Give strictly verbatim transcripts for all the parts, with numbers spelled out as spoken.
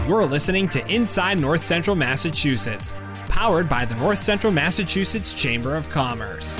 You're listening to Inside North Central Massachusetts, powered by the North Central Massachusetts Chamber of Commerce.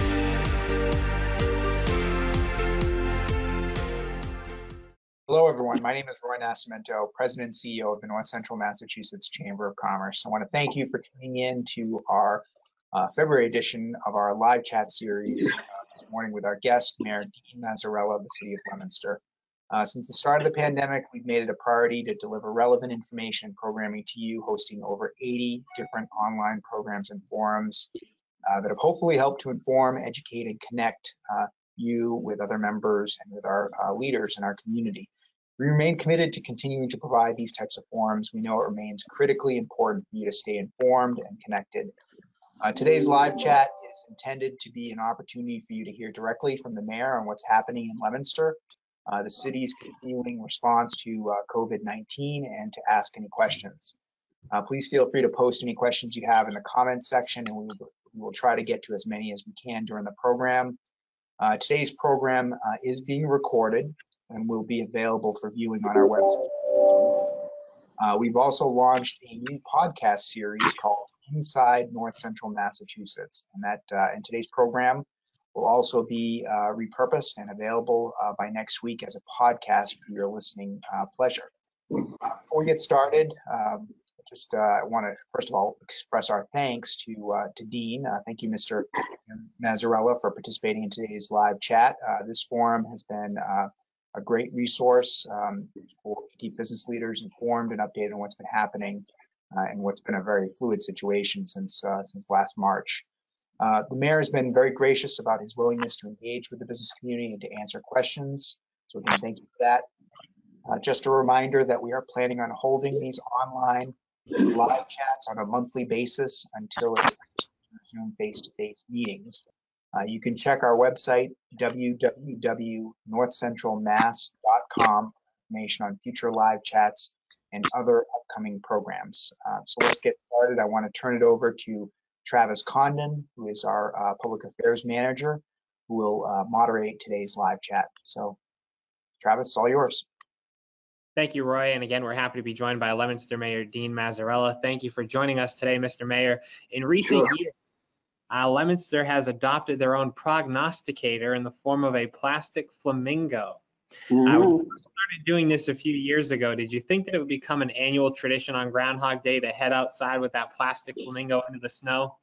Hello, everyone. My name is Roy Nascimento, President and C E O of the North Central Massachusetts Chamber of Commerce. I want to thank you for tuning in to our uh, February edition of our live chat series uh, this morning with our guest, Mayor Dean Mazzarella of the City of Leominster. Uh, since the start of the pandemic, we've made it a priority to deliver relevant information and programming to you, hosting over eighty different online programs and forums uh, that have hopefully helped to inform, educate, and connect uh, you with other members and with our uh, leaders in our community. We remain committed to continuing to provide these types of forums. We know it remains critically important for you to stay informed and connected. Uh, today's live chat is intended to be an opportunity for you to hear directly from the mayor on what's happening in Leominster, uh, the city's continuing response to uh, COVID nineteen, and to ask any questions. Uh, please feel free to post any questions you have in the comments section, and we will, we will try to get to as many as we can during the program. Uh, today's program uh, is being recorded and will be available for viewing on our website. Uh, we've also launched a new podcast series called Inside North Central Massachusetts, and that uh, in today's program will also be uh, repurposed and available uh, by next week as a podcast for your listening uh, pleasure. Uh, before we get started, um, just uh, want to first of all express our thanks to uh, to Dean. Uh, thank you, Mister Mazzarella, for participating in today's live chat. Uh, this forum has been uh, a great resource um, for to keep business leaders informed and updated on what's been happening uh, and what's been a very fluid situation since uh, since last March. Uh, the mayor has been very gracious about his willingness to engage with the business community and to answer questions. So again, thank you for that. Uh, just a reminder that we are planning on holding these online live chats on a monthly basis until it resume face-to-face meetings. Uh, you can check our website, w w w dot north central mass dot com, for information on future live chats and other upcoming programs. Uh, so let's get started. I want to turn it over to Travis Condon, who is our uh, Public Affairs Manager, who will uh, moderate today's live chat. So, Travis, it's all yours. Thank you, Roy. And again, we're happy to be joined by Leominster Mayor Dean Mazzarella. Thank you for joining us today, Mister Mayor. In recent sure. years, uh, Leominster has adopted their own prognosticator in the form of a plastic flamingo. Mm-hmm. uh, when you started doing this a few years ago, did you think that it would become an annual tradition on Groundhog Day to head outside with that plastic flamingo into the snow?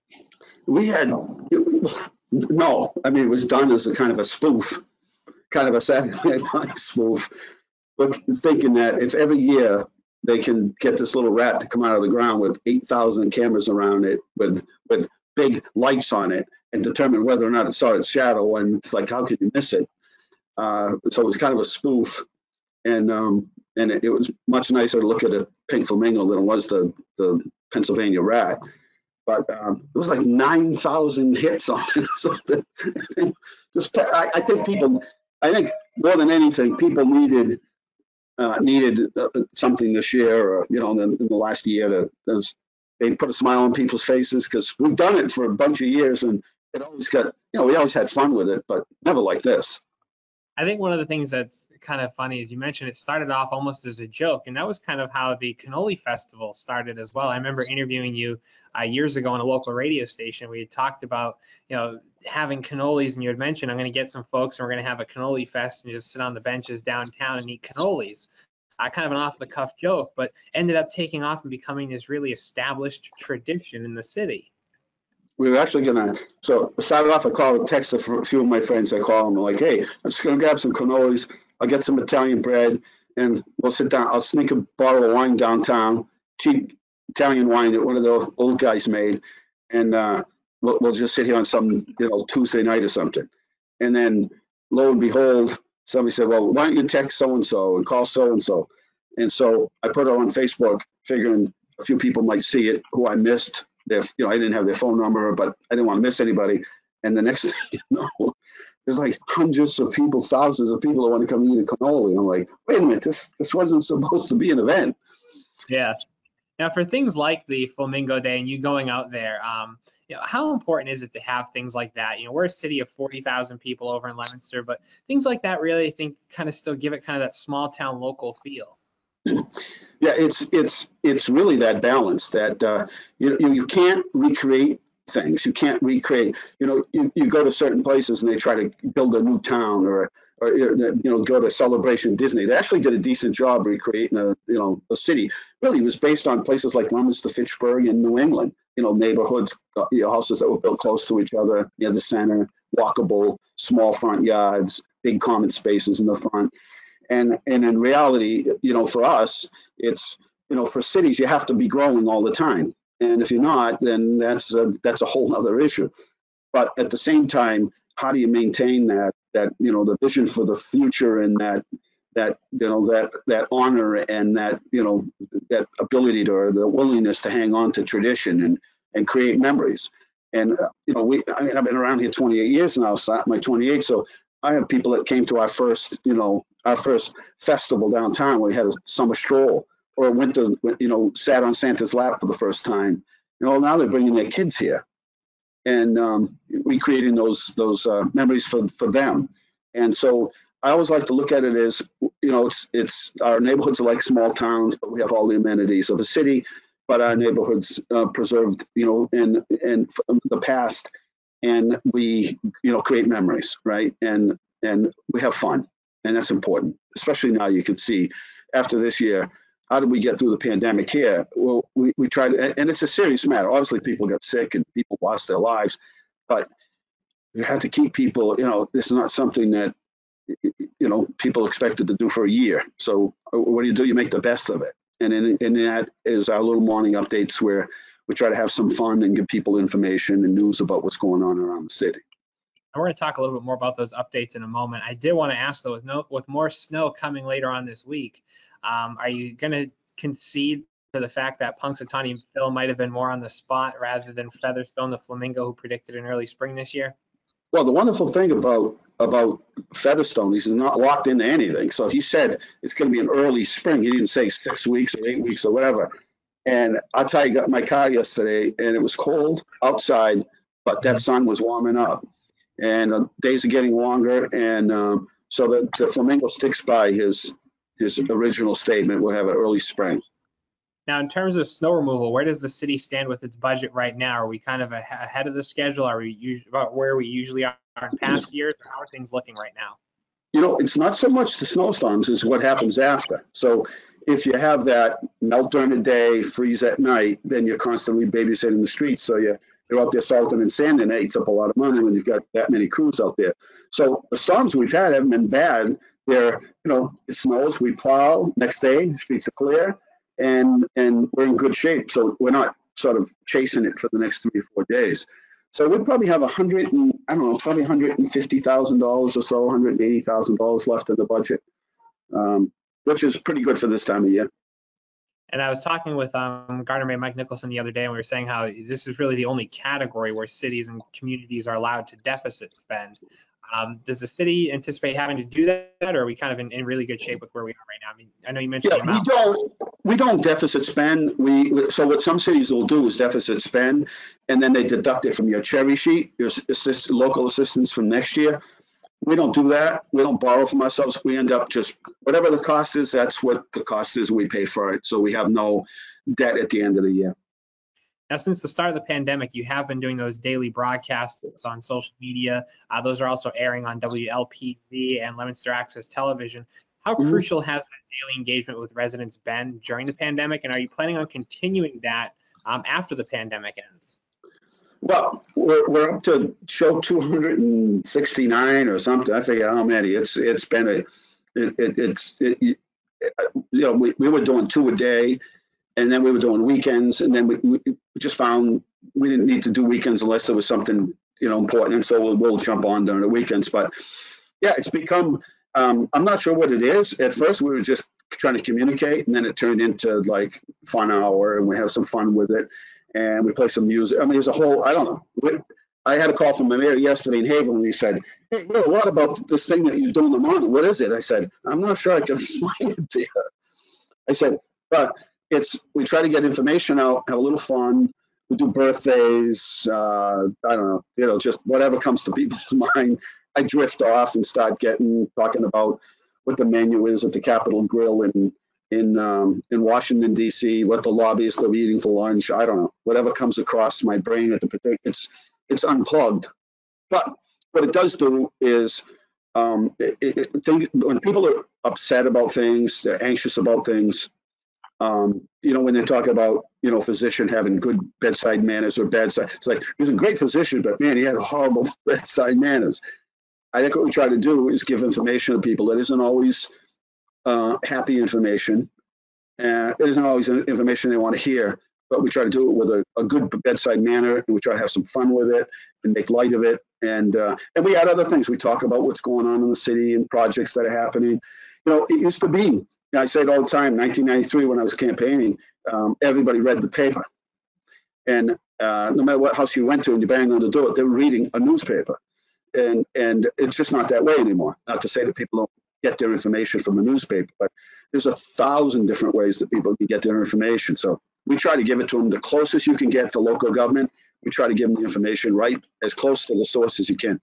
We had, no, I mean, it was done as a kind of a spoof, kind of a Saturday night spoof. But thinking that if every year they can get this little rat to come out of the ground with eight thousand cameras around it, with with big lights on it, and determine whether or not it saw its shadow, and it's like, how could you miss it? Uh, so it was kind of a spoof, and um, and it, it was much nicer to look at a pink flamingo than it was the the Pennsylvania rat. But um, it was like nine thousand hits on it. So the, just, I, I think people, I think more than anything, people needed. Uh, needed uh, something this year, or you know, in the, in the last year, to, to they put a smile on people's faces, because we've done it for a bunch of years, and it always got, you know, we always had fun with it, but never like this. I think one of the things that's kind of funny is you mentioned it started off almost as a joke, and that was kind of how the Cannoli Festival started as well. I remember interviewing you uh, years ago on a local radio station. We had talked about, you know, having cannolis, and you had mentioned, I'm going to get some folks and we're going to have a cannoli fest and just sit on the benches downtown and eat cannolis. Uh, kind of an off-the-cuff joke, but ended up taking off and becoming this really established tradition in the city. We were actually gonna, so I started off, I called, texted a few of my friends. I call them, like, hey, I'm just gonna grab some cannolis, I'll get some Italian bread, and we'll sit down. I'll sneak a bottle of wine downtown, cheap Italian wine that one of the old guys made, and uh, we'll, we'll just sit here on some, you know, Tuesday night or something. And then lo and behold, somebody said, well, why don't you text so-and-so and call so-and-so? And so I put it on Facebook, figuring a few people might see it who I missed. Their, you know, I didn't have their phone number, but I didn't want to miss anybody. And the next thing you know, there's like hundreds of people, thousands of people that want to come eat a cannoli. I'm like, wait a minute, this this wasn't supposed to be an event. Yeah. Now, for things like the Flamingo Day and you going out there, um, you know, how important is it to have things like that? You know, we're a city of forty thousand people over in Leominster, but things like that really, I think, kind of still give it kind of that small town local feel. Yeah, it's it's it's really that balance that uh, you you you can't recreate things. You can't recreate. You know, you, you go to certain places and they try to build a new town or or you know go to Celebration Disney. They actually did a decent job recreating a you know a city. Really, it was based on places like Leominster, Fitchburg, and New England. You know, neighborhoods, you know, houses that were built close to each other near the center, walkable, small front yards, big common spaces in the front. And and in reality, you know, for us, it's, you know, for cities, you have to be growing all the time. And if you're not, then that's a, that's a whole other issue. But at the same time, how do you maintain that, that, you know, the vision for the future and that, that, you know, that, that honor and that, you know, that ability to, or the willingness to hang on to tradition and, and create memories. And, uh, you know, we, I mean, I've been around here twenty-eight years now, so I'm my twenty-eight. So I have people that came to our first, you know, our first festival downtown where we had a summer stroll, or went to, you know, sat on Santa's lap for the first time. You know, now they're bringing their kids here, and um, recreating those those uh, memories for for them. And so I always like to look at it as, you know, it's it's our neighborhoods are like small towns, but we have all the amenities of a city, but our neighborhoods uh, preserved, you know, in in the past, and we, you know, create memories, right? And and we have fun. And that's important, especially now. You can see after this year, how did we get through the pandemic here? Well, we, we tried, and it's a serious matter. Obviously, people got sick and people lost their lives, but you have to keep people, you know, this is not something that, you know, people expected to do for a year. So what do you do? You make the best of it. And in, in that is our little morning updates where we try to have some fun and give people information and news about what's going on around the city. And we're going to talk a little bit more about those updates in a moment. I did want to ask, though, with, no, with more snow coming later on this week, um, are you going to concede to the fact that Punxsutawney and Phil might have been more on the spot rather than Featherstone, the flamingo, who predicted an early spring this year? Well, the wonderful thing about about Featherstone is he's not locked into anything. So he said it's going to be an early spring. He didn't say six weeks or eight weeks or whatever. And I'll tell you, I got in my car yesterday, and it was cold outside, but that sun was warming up. And uh, days are getting longer, and um, so the, the flamingo sticks by his his original statement. We'll have an early spring. Now, in terms of snow removal, where does the city stand with its budget right now? Are we kind of ahead of the schedule? Are we usually about where we usually are in past years? Or how are things looking right now? You know, it's not so much the snowstorms as what happens after. So if you have that melt during the day, freeze at night, then you're constantly babysitting the streets. So you You're out there salting and sanding. It eats up a lot of money when you've got that many crews out there. So the storms we've had haven't been bad. They're, you know, it snows, we plow, next day, the streets are clear, and and we're in good shape. So we're not sort of chasing it for the next three or four days. So we'd probably have a hundred and, I don't know, probably one hundred fifty thousand dollars or so, one hundred eighty thousand dollars left in the budget, um, which is pretty good for this time of year. And I was talking with um, Gardner Mayor Mike Nicholson the other day, and we were saying how this is really the only category where cities and communities are allowed to deficit spend. Um, does the city anticipate having to do that, or are we kind of in, in really good shape with where we are right now? I mean, I know you mentioned yeah, the amount. we don't we don't deficit spend. We so what some cities will do is deficit spend, and then they deduct it from your cherry sheet, your assist, local assistance from next year. We don't do that. We don't borrow from ourselves. We end up just whatever the cost is, that's what the cost is. We pay for it. So we have no debt at the end of the year. Now, since the start of the pandemic, you have been doing those daily broadcasts on social media. Uh, those are also airing on W L P V and Leominster Access Television. How mm-hmm. crucial has that daily engagement with residents been during the pandemic, and are you planning on continuing that um, after the pandemic ends? Well, we're, we're up to show two hundred sixty-nine or something. I forget how many. It's it's been a it, it, it's it, you know we, we were doing two a day, and then we were doing weekends, and then we, we just found we didn't need to do weekends unless there was something, you know, important, and so we'll, we'll jump on during the weekends. But yeah, it's become um, I'm not sure what it is. At first, we were just trying to communicate, and then it turned into like fun hour, and we have some fun with it. And we play some music. I mean, there's a whole, I don't know. We, I had a call from the mayor yesterday in Haverhill, and he said, hey, you know, what about this thing that you do in the morning? What is it? I said, I'm not sure I can explain it to you. I said, but it's, we try to get information out, have a little fun. We do birthdays, uh, I don't know, you know, just whatever comes to people's mind. I drift off and start getting, talking about what the menu is at the Capitol Grill in, in um, in Washington D C, what the lobbyists are eating for lunch. I don't know. Whatever comes across my brain at the particular, it's it's unplugged. But what it does do is um, it, it, think, when people are upset about things, they're anxious about things. Um, you know, when they talk about, you know, a physician having good bedside manners or bedside, it's like, he was a great physician, but man, he had horrible bedside manners. I think what we try to do is give information to people that isn't always uh, happy information. Uh, it isn't always information they want to hear, but we try to do it with a, a good bedside manner, and we try to have some fun with it and make light of it. And uh, and we add other things. We talk about what's going on in the city and projects that are happening. You know, it used to be, you know, I say it all the time, nineteen ninety-three when I was campaigning, um, everybody read the paper. And uh, no matter what house you went to and you banged on the door, they were reading a newspaper. And and it's just not that way anymore. Not to say that people don't get their information from a newspaper, but there's a thousand different ways that people can get their information. So we try to give it to them the closest you can get to local government. We try to give them the information right as close to the source as you can.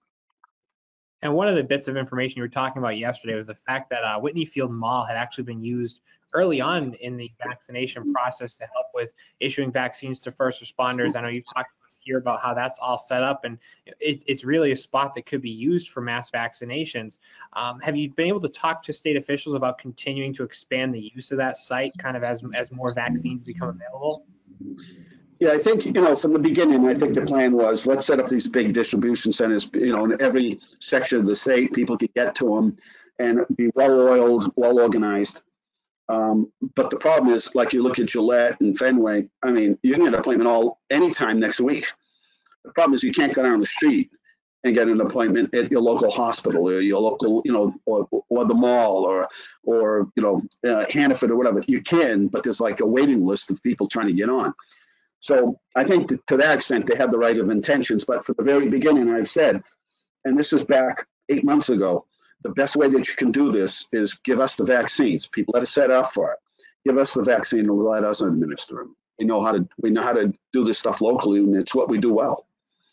And one of the bits of information you were talking about yesterday was the fact that uh, Whitney Field Mall had actually been used early on in the vaccination process to help with issuing vaccines to first responders. I know you've talked to us here about how that's all set up, and it, it's really a spot that could be used for mass vaccinations. Um, have you been able to talk to state officials about continuing to expand the use of that site kind of as, as more vaccines become available? Yeah, I think, you know, from the beginning, I think the plan was, let's set up these big distribution centers, you know, in every section of the state, people could get to them and be well-oiled, well-organized. Um, but the problem is, like you look at Gillette and Fenway, I mean, you can get an appointment all anytime next week. The problem is you can't go down the street and get an appointment at your local hospital or your local, you know, or, or the mall or, or you know, uh, Hannaford or whatever. You can, but there's like a waiting list of people trying to get on. So I think that to that extent, they have the right of intentions. But from the very beginning, I've said, and this is back eight months ago, the best way that you can do this is give us the vaccines. People that are set up for it. Give us the vaccine and let us administer them. We know how to we know how to do this stuff locally, and it's what we do well.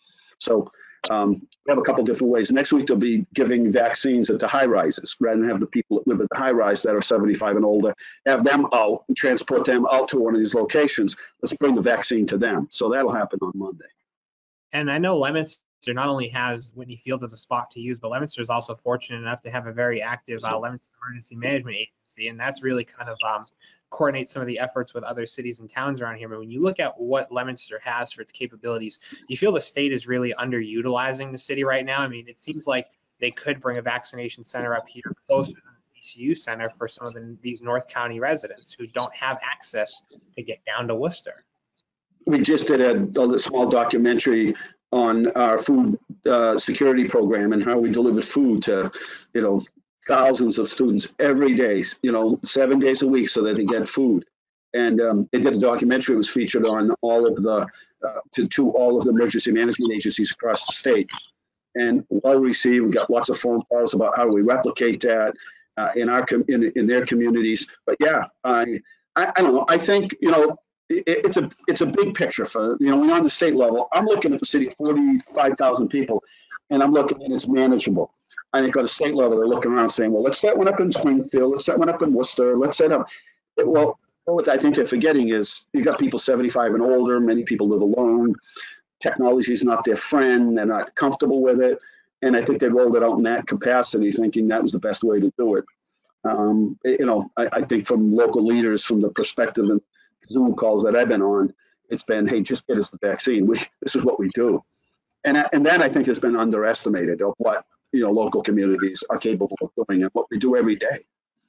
So um, we have a couple different ways. Next week they'll be giving vaccines at the high rises, rather than have the people that live at the high rise that are seventy-five and older, have them out and transport them out to one of these locations. Let's bring the vaccine to them. So that'll happen on Monday. And I know Leominster not only has Whitney Field as a spot to use, but Leominster is also fortunate enough to have a very active uh, Leominster Emergency Management Agency, and that's really kind of um, coordinate some of the efforts with other cities and towns around here. But when you look at what Leominster has for its capabilities, do you feel the state is really underutilizing the city right now? I mean, it seems like they could bring a vaccination center up here closer to the E C U center for some of the, these North County residents who don't have access to get down to Worcester. We just did a, a small documentary on our food uh, security program and how we delivered food to, you know, thousands of students every day, you know, seven days a week so that they get food. And um, they did a documentary. It was featured on all of the, uh, to, to all of the emergency management agencies across the state. And well received. We got lots of phone calls about how we replicate that uh, in our com in, in their communities. But yeah, I, I I don't know. I think, you know, it, it's a it's a big picture for, you know, we're on the state level. I'm looking at the city of forty-five thousand people, and I'm looking at it's manageable. I think on the state level, they're looking around saying, well, let's set one up in Springfield, let's set one up in Worcester, let's set up. Well, what I think they're forgetting is you got people seventy-five and older, many people live alone. Technology is not their friend, they're not comfortable with it. And I think they rolled it out in that capacity, thinking that was the best way to do it. Um, you know, I, I think from local leaders, from the perspective and Zoom calls that I've been on, it's been, hey, just get us the vaccine. We, this is what we do. And, and that I think has been underestimated of what, you know, local communities are capable of doing and what we do every day.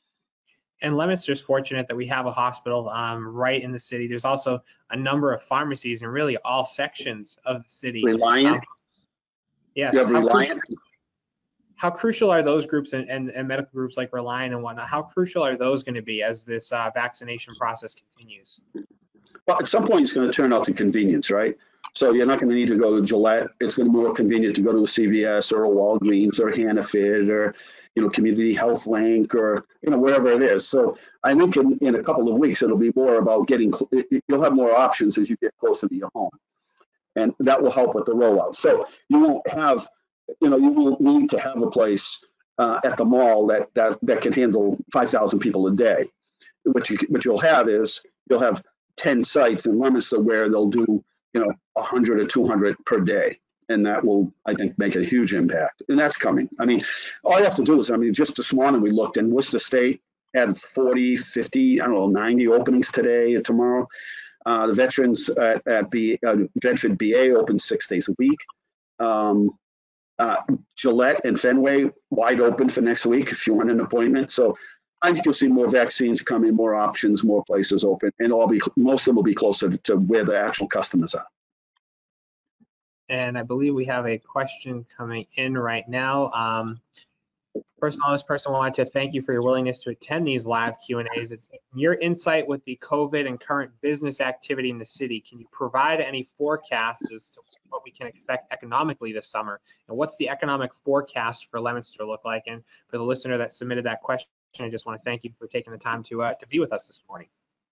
And Leominster is fortunate that we have a hospital um, right in the city. There's also a number of pharmacies in really all sections of the city. Reliant? Um, yes. You have how, Reliant? Crucial, how crucial are those groups and, and, and medical groups like Reliant and whatnot? How crucial are those going to be as this uh, vaccination process continues? Well, at some point, it's going to turn out to convenience, right? So you're not going to need to go to Gillette. It's going to be more convenient to go to a C V S or a Walgreens or a Hannaford or, you know, Community Health Link or, you know, wherever it is. So I think in, in a couple of weeks, it'll be more about getting, you'll have more options as you get closer to your home. And that will help with the rollout. So you won't have, you know, you won't need to have a place uh, at the mall that, that, that can handle five thousand people a day. what you what you'll have is you'll have ten sites in Leominster where they'll do, you know, one hundred or two hundred per day. And that will, I think, make a huge impact. And that's coming. I mean, all you have to do is, I mean, just this morning we looked, and Worcester State had forty, fifty, I don't know, ninety openings today or tomorrow. Uh, the veterans at, at B, uh, Bedford B A open six days a week. Um, uh, Gillette and Fenway wide open for next week if you want an appointment. So I think you'll see more vaccines coming, more options, more places open, and all be most of them will be closer to where the actual customers are. And I believe we have a question coming in right now. Um, first of all, this person wanted to thank you for your willingness to attend these live Q and A's. It's your insight with the COVID and current business activity in the city. Can you provide any forecasts as to what we can expect economically this summer? And what's the economic forecast for Leominster look like? And for the listener that submitted that question, I just want to thank you for taking the time to uh, to be with us this morning.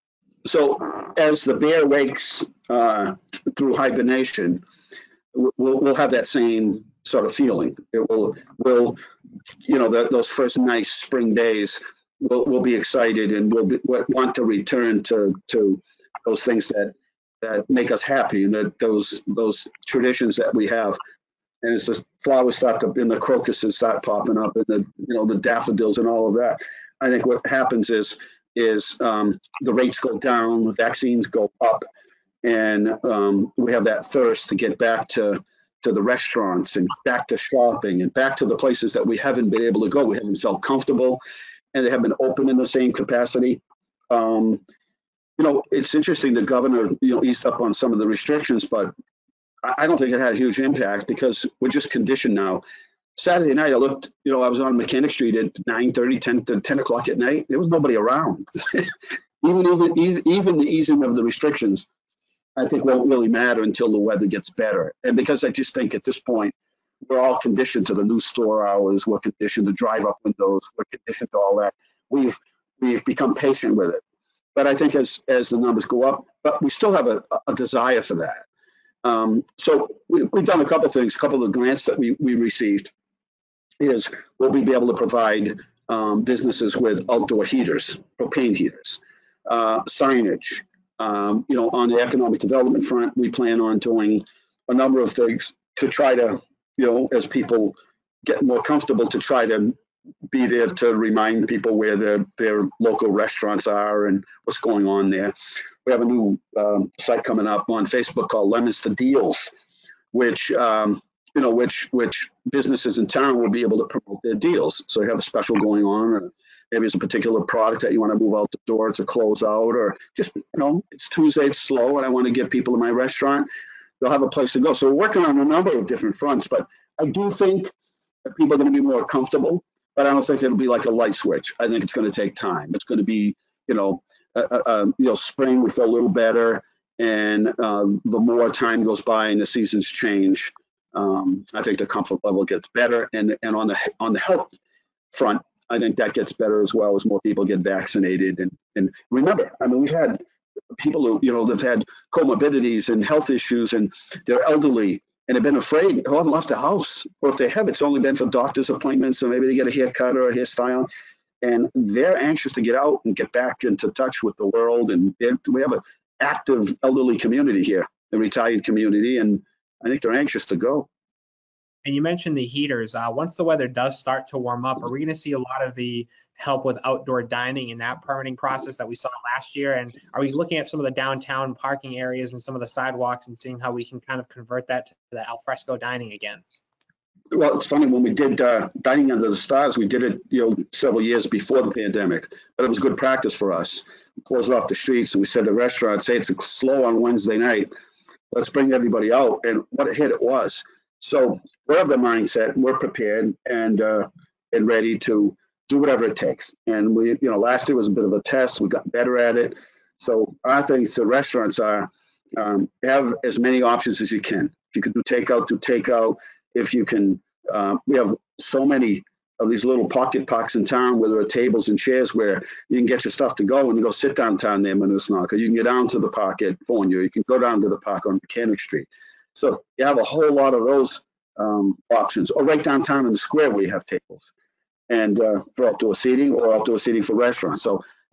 So as the bear wakes uh, through hibernation, We'll, we'll have that same sort of feeling. It will, will you know, the, those first nice spring days, we'll, we'll be excited and we'll, be, we'll want to return to, to those things that, that make us happy, and that those those traditions that we have. And as the flowers start to, and the crocuses start popping up, and the, you know, the daffodils and all of that, I think what happens is, is um, the rates go down, the vaccines go up, and um, we have that thirst to get back to, to the restaurants and back to shopping and back to the places that we haven't been able to go. We haven't felt comfortable, and they haven't been open in the same capacity. Um, you know, it's interesting, the governor, you know, eased up on some of the restrictions, but I don't think it had a huge impact because we're just conditioned now. Saturday night, I looked, you know, I was on Mechanic Street at nine thirty, ten, ten o'clock at night. There was nobody around. even, even, even the easing of the restrictions, I think won't really matter until the weather gets better. And because I just think at this point, we're all conditioned to the new store hours, we're conditioned to drive up windows, we're conditioned to all that. We've we've become patient with it. But I think as as the numbers go up, but we still have a, a desire for that. Um, so we, we've done a couple of things. A couple of the grants that we, we received is we'll be able to provide um, businesses with outdoor heaters, propane heaters, uh, signage. Um, you know, on the economic development front, we plan on doing a number of things to try to, you know, as people get more comfortable, to try to be there to remind people where their, their local restaurants are and what's going on there. We have a new um, site coming up on Facebook called Leominster Deals, which, um, you know, which which businesses in town will be able to promote their deals. So you have a special going on, or maybe it's a particular product that you want to move out the door to close out, or just, you know, it's Tuesday, it's slow, and I want to get people in my restaurant. They'll have a place to go. So we're working on a number of different fronts, but I do think that people are going to be more comfortable, but I don't think it'll be like a light switch. I think it's going to take time. It's going to be, you know, uh, uh, you know, spring we feel a little better, and uh, the more time goes by and the seasons change, um, I think the comfort level gets better. And and on the on the health front, I think that gets better as well as more people get vaccinated. And, and remember, I mean, we've had people who, you know, they've had comorbidities and health issues, and they're elderly and have been afraid, who haven't left the house. Or if they have, it's only been for doctor's appointments, or maybe they get a haircut or a hairstyle. And they're anxious to get out and get back into touch with the world. And we have an active elderly community here, a retired community, and I think they're anxious to go. And you mentioned the heaters. Uh, once the weather does start to warm up, are we going to see a lot of the help with outdoor dining in that permitting process that we saw last year? And are we looking at some of the downtown parking areas and some of the sidewalks and seeing how we can kind of convert that to the alfresco dining again? Well, it's funny, when we did uh, Dining Under the Stars, we did it, you know, several years before the pandemic, but it was good practice for us. We closed off the streets, and we said to restaurants, hey, it's slow on Wednesday night. Let's bring everybody out. And what a hit it was. So we're of the mindset, we're prepared and uh, and ready to do whatever it takes. And we, you know, last year was a bit of a test. We got better at it. So our things to restaurants are um, have as many options as you can. If you can do takeout, do takeout. If you can, uh, we have so many of these little pocket parks in town where there are tables and chairs where you can get your stuff to go and you go sit downtown near Manusnaga. You can get down to the park at Fournier. You can go down to the park on Mechanic Street. So you have a whole lot of those um, options, or right downtown in the square where you have tables, and uh, for outdoor seating or outdoor seating for restaurants. So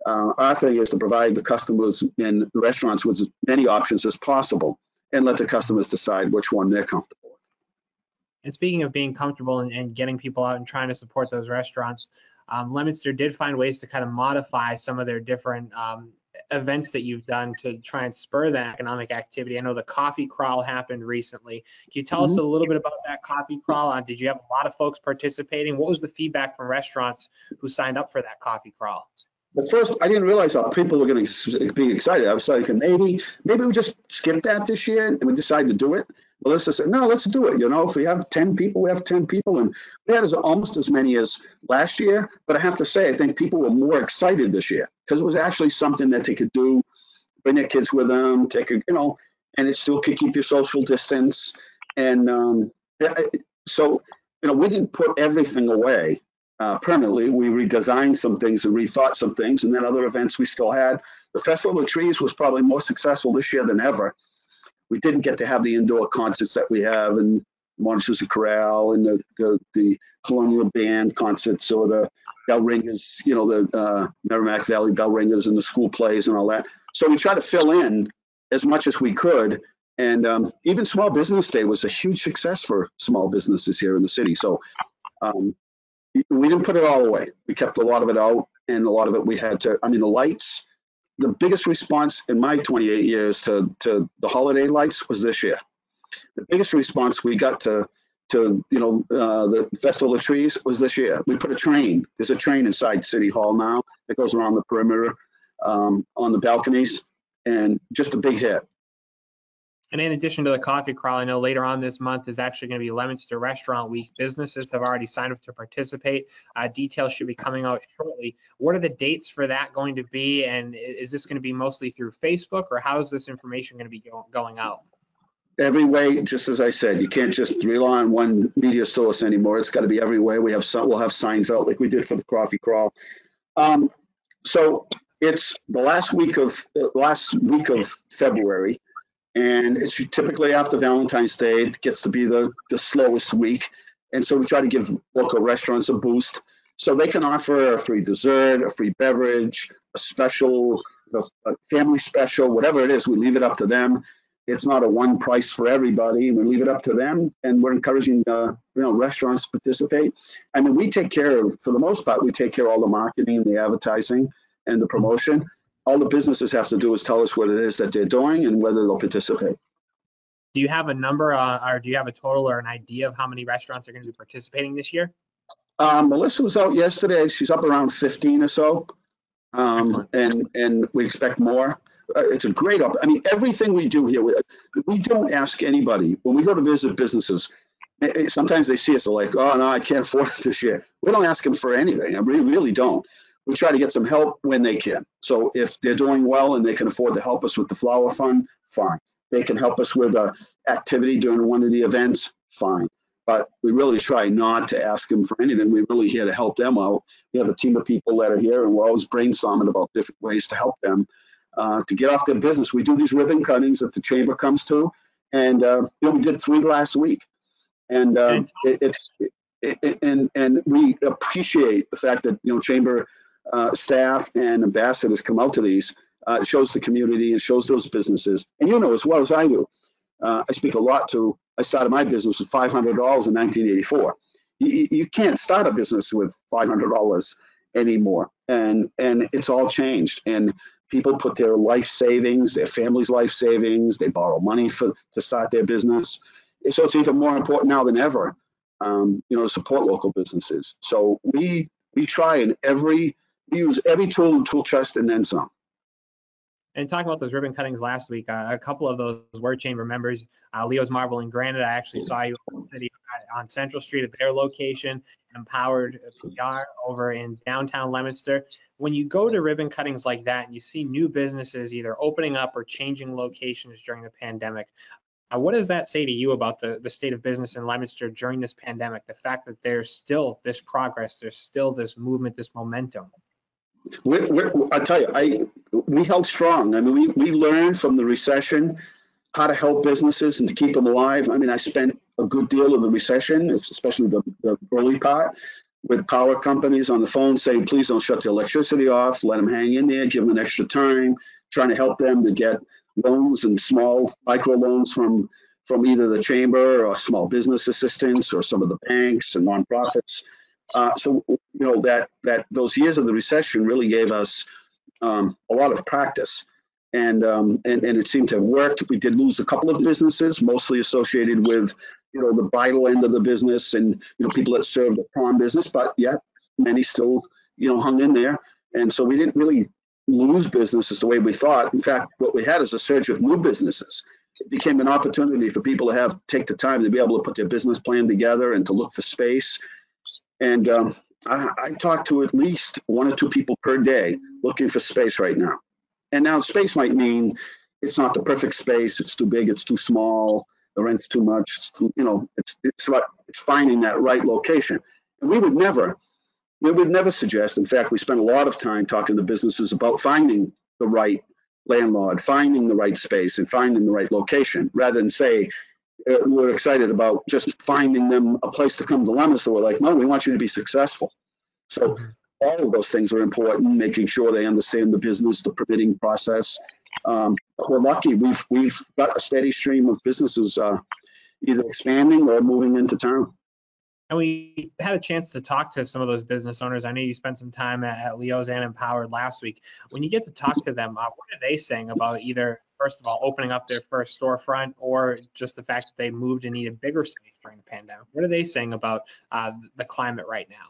Uh, our thing is to provide the customers in the restaurants with as many options as possible and let the customers decide which one they're comfortable with. And speaking of being comfortable and, and getting people out and trying to support those restaurants, um, Leominster did find ways to kind of modify some of their different um, events that you've done to try and spur that economic activity. I know the coffee crawl happened recently. Can you tell mm-hmm. us a little bit about that coffee crawl? Uh, did you have a lot of folks participating? What was the feedback from restaurants who signed up for that coffee crawl? At first, I didn't realize how people were going to be excited. I was like, maybe, maybe we just skip that this year and we decided to do it. Melissa said, no, let's do it. You know, if we have ten people, we have ten people. And we had as, almost as many as last year. But I have to say, I think people were more excited this year because it was actually something that they could do, bring their kids with them, take a, you know, and it still could keep your social distance. And um, so, you know, we didn't put everything away uh, permanently. We redesigned some things and rethought some things. And then other events we still had. The Festival of Trees was probably more successful this year than ever. We didn't get to have the indoor concerts that we have in Montezuma Corral and the, the, the Colonial Band concerts or the bell ringers, you know, the uh, Merrimack Valley bell ringers and the school plays and all that. So we tried to fill in as much as we could. And um, even Small Business Day was a huge success for small businesses here in the city. So um, we didn't put it all away. We kept a lot of it out, and a lot of it we had to, I mean, the lights, the biggest response in my twenty-eight years to, to the holiday lights was this year. The biggest response we got to, to you know, uh, the Festival of Trees was this year. We put a train. There's a train inside City Hall now that goes around the perimeter um, on the balconies, and just a big hit. And in addition to the coffee crawl, I know later on this month is actually going to be Leominster Restaurant Week. Businesses have already signed up to participate. Uh, details should be coming out shortly. What are the dates for that going to be? And is this going to be mostly through Facebook, or how is this information going to be go going out? Every way, just as I said, you can't just rely on one media source anymore. It's got to be every way. We have some, we'll have signs out like we did for the coffee crawl. Um, so it's the last week of uh, last week of February. And it's typically after Valentine's Day. It gets to be the, the slowest week. And so we try to give local restaurants a boost so they can offer a free dessert, a free beverage, a special, a family special, whatever it is, we leave it up to them. It's not a one price for everybody. We leave it up to them, and we're encouraging uh, you know, restaurants to participate. I mean, we take care of, for the most part, we take care of all the marketing and the advertising and the promotion. All the businesses have to do is tell us what it is that they're doing and whether they'll participate. Do you have a number uh, or do you have a total or an idea of how many restaurants are going to be participating this year? Um, Melissa was out yesterday. She's up around fifteen or so. Um, and, and we expect more. Uh, it's a great up. I mean, everything we do here, we, we don't ask anybody. When we go to visit businesses, sometimes they see us like, oh, no, I can't afford it this year. We don't ask them for anything. I really, really don't. We try to get some help when they can. So if they're doing well and they can afford to help us with the flower fund, fine. They can help us with an activity during one of the events, fine. But we really try not to ask them for anything. We're really here to help them out. We have a team of people that are here, and we're always brainstorming about different ways to help them uh, to get off their business. We do these ribbon cuttings that the chamber comes to, and uh, you know, we did three last week. And uh, it, it's it, it, and and we appreciate the fact that you know chamber Uh, staff and ambassadors come out to these. Uh, it shows the community and shows those businesses. And you know as well as I do, uh, I speak a lot to, I started my business with five hundred dollars in nineteen eighty-four. You, you can't start a business with five hundred dollars anymore. And, and it's all changed. And people put their life savings, their family's life savings, they borrow money for to start their business. So it's even more important now than ever, um, you know, to support local businesses. So we, we try in every, We use every tool in tool chest and then some. And talking about those ribbon cuttings last week, uh, a couple of those were chamber members. Uh, Leo's Marble and Granite, I actually saw you in the city on Central Street at their location, Empowered P R over in downtown Leominster. When you go to ribbon cuttings like that and you see new businesses either opening up or changing locations during the pandemic, Uh, what does that say to you about the, the state of business in Leominster during this pandemic? The fact that there's still this progress, there's still this movement, this momentum. We're, we're, I tell you, I we held strong. I mean, we, we learned from the recession how to help businesses and to keep them alive. I mean, I spent a good deal of the recession, especially the, the early part, with power companies on the phone saying, please don't shut the electricity off, let them hang in there, give them an extra time, trying to help them to get loans and small micro loans from, from either the chamber or small business assistance or some of the banks and nonprofits. Uh, so, you know, that, that those years of the recession really gave us um, a lot of practice. And, um, and and it seemed to have worked. We did lose a couple of businesses, mostly associated with, you know, the bridal end of the business and, you know, people that served the prom business. But yeah, many still, you know, hung in there. And so we didn't really lose businesses the way we thought. In fact, what we had is a surge of new businesses. It became an opportunity for people to have take the time to be able to put their business plan together and to look for space. And um, I, I talk to at least one or two people per day looking for space right now. And now space might mean it's not the perfect space. It's too big. It's too small. The rent's too much. It's too, you know, it's it's what it's finding that right location. And we would never, we would never suggest. In fact, we spend a lot of time talking to businesses about finding the right landlord, finding the right space, and finding the right location, rather than say uh, we're excited about just finding them a place to come to Leominster. We're like, no, we want you to be successful. So all of those things are important, making sure they understand the business, the permitting process. Um, we're lucky. We've we've got a steady stream of businesses uh, either expanding or moving into town. And we had a chance to talk to some of those business owners. I know you spent some time at, at Leo's and Empowered last week. When you get to talk to them, uh, what are they saying about either, first of all, opening up their first storefront, or just the fact that they moved and needed bigger space during the pandemic? What are they saying about uh, the climate right now?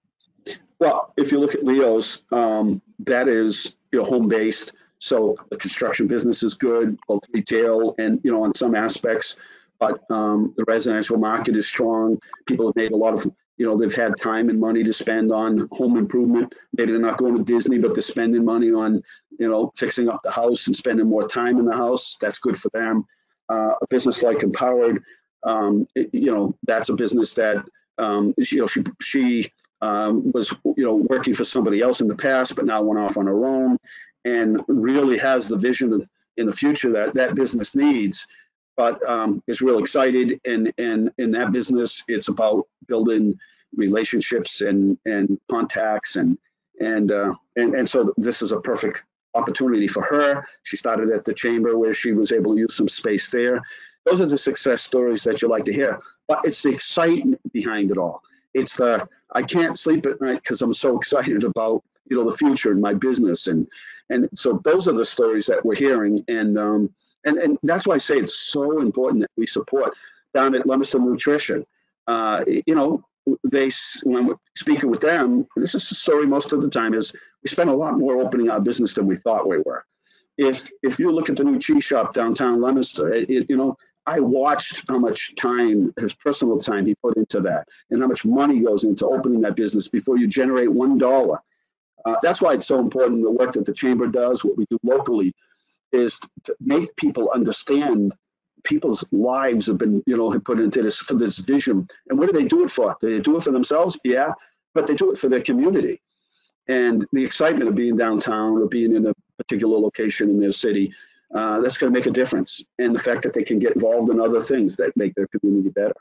Well, if you look at Leo's, um, that is, you know, home-based. So the construction business is good, both retail and, you know, on some aspects. But um, the residential market is strong. People have made a lot of, you know, they've had time and money to spend on home improvement. Maybe they're not going to Disney, but they're spending money on, you know, fixing up the house and spending more time in the house. That's good for them. Uh, a business like Empowered, um, it, you know, that's a business that, um, you know, she she. Um, was, you know, working for somebody else in the past, but now went off on her own and really has the vision in the future that that business needs, but um, is real excited. And, and in that business, it's about building relationships and, and contacts. And, and, uh, and, and so this is a perfect opportunity for her. She started at the chamber where she was able to use some space there. Those are the success stories that you like to hear, but it's the excitement behind it all. It's the, I can't sleep at night because I'm so excited about, you know, the future in my business. And, and so those are the stories that we're hearing. And, um, and, and that's why I say it's so important that we support down at Leominster Nutrition. Uh, you know, they, when we're speaking with them, this is the story most of the time, is we spend a lot more opening our business than we thought we were. If, if you look at the new cheese shop downtown Leominster, it, it, you know, I watched how much time, his personal time he put into that, and how much money goes into opening that business before you generate one dollar. Uh, that's why it's so important, the work that the chamber does, what we do locally, is to make people understand people's lives have been, you know, put into this, for this vision. And what do they do it for? Do they do it for themselves? Yeah, but they do it for their community. And the excitement of being downtown or being in a particular location in their city, Uh, that's going to make a difference. And the fact that they can get involved in other things that make their community better.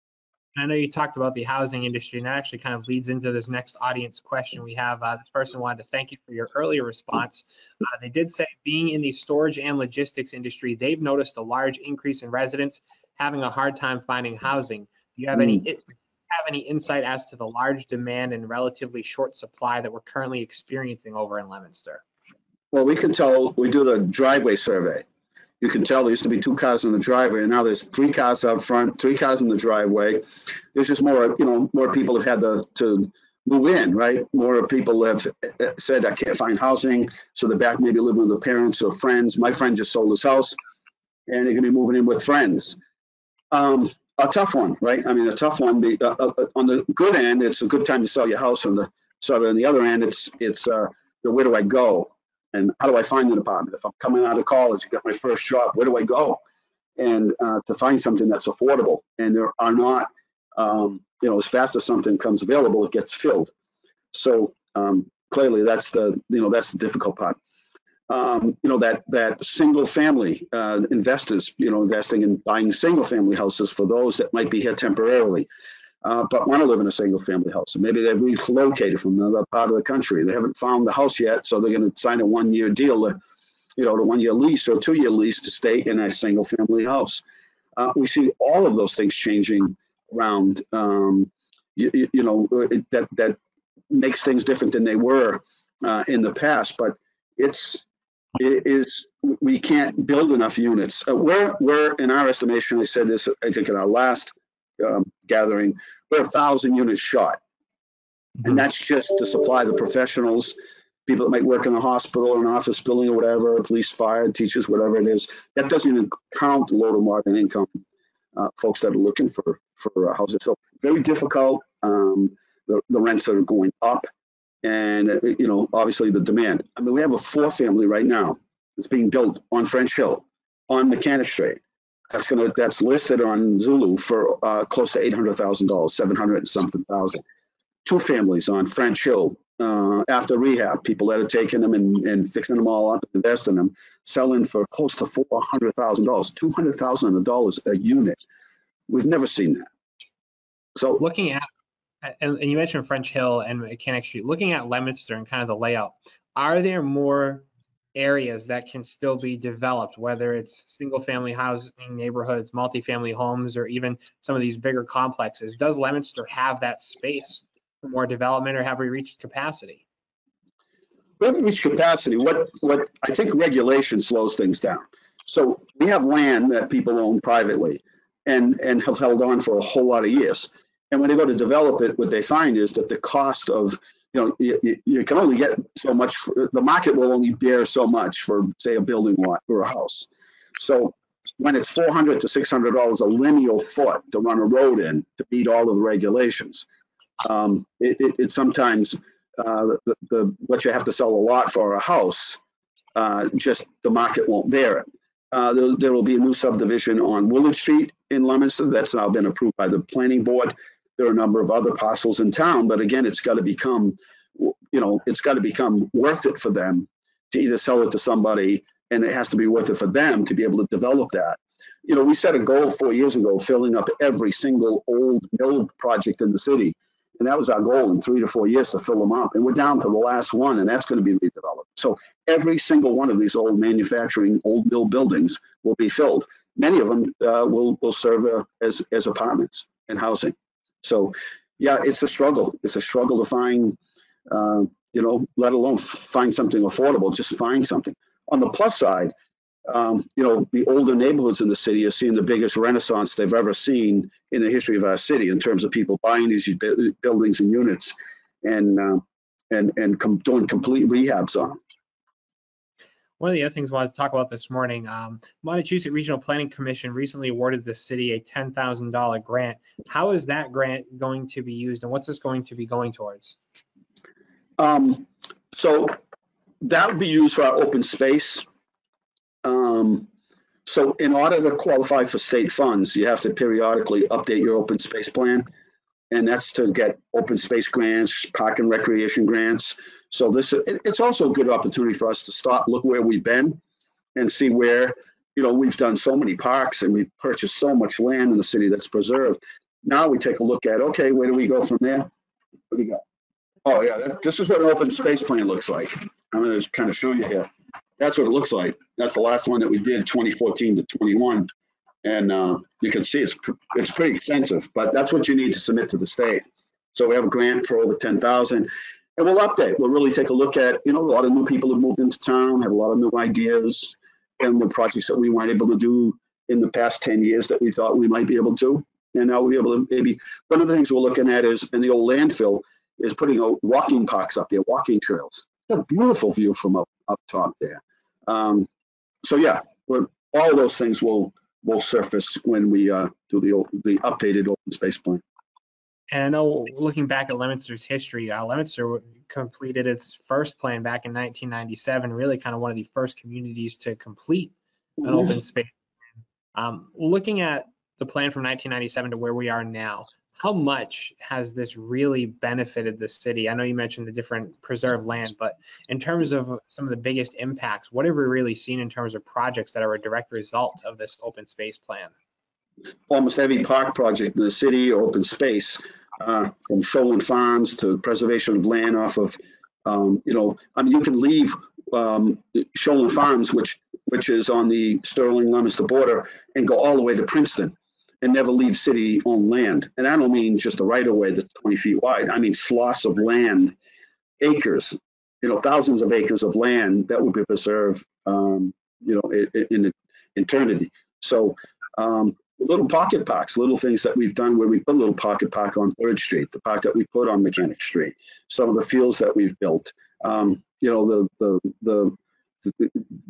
I know you talked about the housing industry, and that actually kind of leads into this next audience question we have. Uh, this person wanted to thank you for your earlier response. Uh, they did say, being in the storage and logistics industry, they've noticed a large increase in residents having a hard time finding housing. Do you have any, it, have any insight as to the large demand and relatively short supply that we're currently experiencing over in Leominster? Well, we can tell, we do the driveway survey. You can tell there used to be two cars in the driveway, and now there's three cars out front, three cars in the driveway. There's just more, you know, more people have had to, to move in, right? More people have said, I can't find housing, so they're back maybe living with their parents or friends. My friend just sold his house, and they're gonna be moving in with friends. Um, a tough one, right? I mean, a tough one. Uh, uh, on the good end, it's a good time to sell your house. On the sort of on the other end, it's it's uh, where do I go? And how do I find an apartment? If I'm coming out of college, get my first job, where do I go? And uh, to find something that's affordable. And there are not, um, you know, as fast as something comes available, it gets filled. So um, clearly that's the, you know, that's the difficult part. Um, you know, that that single family uh, investors, you know, investing in buying single family houses for those that might be here temporarily. uh, but want to live in a single family house. And maybe they've relocated from another part of the country. They haven't found the house yet, so they're going to sign a one-year deal, to, you know, a one-year lease or a two-year lease to stay in a single family house. Uh, we see all of those things changing around, um, you, you know, that, that makes things different than they were uh, in the past, but it's, it is, we can't build enough units. Uh, we're, we're, in our estimation, I said this, I think in our last um, gathering, we're a thousand units short. Mm-hmm. And that's just to supply the professionals, people that might work in a hospital or an office building or whatever, police, fire, teachers, whatever it is. That doesn't even count the low to moderate income uh, folks that are looking for, for uh, houses. So very difficult. Um, the, the rents are going up. And, uh, you know, obviously the demand. I mean, we have a four family right now that's being built on French Hill, on Mechanic Street. That's gonna, that's listed on Zulu for uh, close to eight hundred thousand dollars, seven hundred and something thousand. Two families on French Hill uh, after rehab, people that are taking them and, and fixing them all up, investing them, selling for close to four hundred thousand dollars, two hundred thousand dollars a unit. We've never seen that. So looking at, and you mentioned French Hill and Mechanic Street, looking at Leominster and kind of the layout, are there more areas that can still be developed, whether it's single family housing neighborhoods, multifamily homes, or even some of these bigger complexes? Does Leominster have that space for more development, or have we reached capacity? We haven't reached capacity. What, what I think regulation slows things down. So we have land that people own privately and, and have held on for a whole lot of years. And when they go to develop it, what they find is that the cost of, you know, you, you can only get so much, for, the market will only bear so much for, say, a building lot or a house. So when it's four hundred to six hundred dollars a lineal foot to run a road in to meet all of the regulations, um, it, it, it sometimes, uh, the, the, what you have to sell a lot for a house, uh, just the market won't bear it. Uh, there, there will be a new subdivision on Willard Street in Leominster that's now been approved by the planning board. There are a number of other parcels in town, but again, it's got to become, you know, it's got to become worth it for them to either sell it to somebody, and it has to be worth it for them to be able to develop that. You know, we set a goal four years ago, filling up every single old mill project in the city. And that was our goal in three to four years to fill them up. And we're down to the last one, and that's going to be redeveloped. So every single one of these old manufacturing, old mill buildings will be filled. Many of them uh, will, will serve uh, as, as apartments and housing. So, yeah, it's a struggle. It's a struggle to find, uh, you know, let alone find something affordable, just find something. On the plus side, um, you know, the older neighborhoods in the city are seeing the biggest renaissance they've ever seen in the history of our city in terms of people buying these buildings and units and, uh, and, and com doing complete rehabs on them. One of the other things I wanted to talk about this morning, um, Montechusett Regional Planning Commission recently awarded the city a ten thousand dollar grant. How is that grant going to be used, and what's this going to be going towards? Um, so that would be used for our open space. Um, so in order to qualify for state funds, you have to periodically update your open space plan. And that's to get open space grants, park and recreation grants. So this, it's also a good opportunity for us to start, look where we've been and see where, you know, we've done so many parks and we've purchased so much land in the city that's preserved. Now we take a look at, okay, where do we go from there? What do we got? Oh yeah, that, this is what an open space plan looks like. I'm gonna just kind of show you here. That's what it looks like. That's the last one that we did, twenty fourteen to twenty-one. And uh, you can see it's, it's pretty extensive, but that's what you need to submit to the state. So we have a grant for over ten thousand, and we'll update. We'll really take a look at, you know, a lot of new people have moved into town, have a lot of new ideas, and the projects that we weren't able to do in the past ten years that we thought we might be able to. And now we'll be able to maybe, one of the things we're looking at is, in the old landfill, is putting out walking parks up there, walking trails. Got a beautiful view from up, up top there. Um, so yeah, we're, all of those things will will surface when we uh, do the the updated open space plan. And I know, looking back at Leominster's history, uh, Leominster completed its first plan back in nineteen ninety-seven, really kind of one of the first communities to complete an mm-hmm. open space. Um, looking at the plan from nineteen ninety-seven to where we are now, how much has this really benefited the city? I know you mentioned the different preserved land, but in terms of some of the biggest impacts, what have we really seen in terms of projects that are a direct result of this open space plan? Almost every park project in the city or open space uh, from Shoalin Farms to preservation of land off of, um, you know, I mean, you can leave um, Shoalin Farms, which which is on the Sterling-Leominster border, and go all the way to Princeton and never leave city-owned land. And I don't mean just a right-of-way that's twenty feet wide. I mean swaths of land, acres, you know, thousands of acres of land that would be preserved, um, you know, in, in eternity. So um, little pocket parks, little things that we've done where we put a little pocket park on Third Street, the park that we put on Mechanic Street, some of the fields that we've built, um, you know, the, the, the, the